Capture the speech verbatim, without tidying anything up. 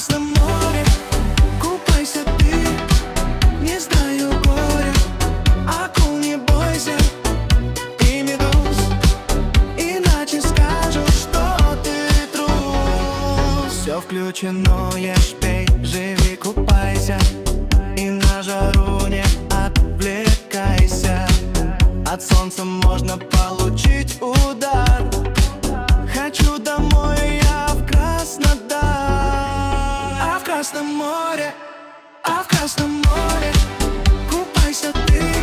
Красном море купайся ты, не знаю горя. Акул не бойся и медуз, иначе скажут, что ты трус. Все включено, ешь, пей, живи, купайся, и на жару не отвлекайся. От солнца можно получить удар. Хочу домой я в Краснодар. А в Красном море, а в Красном море купайся ты,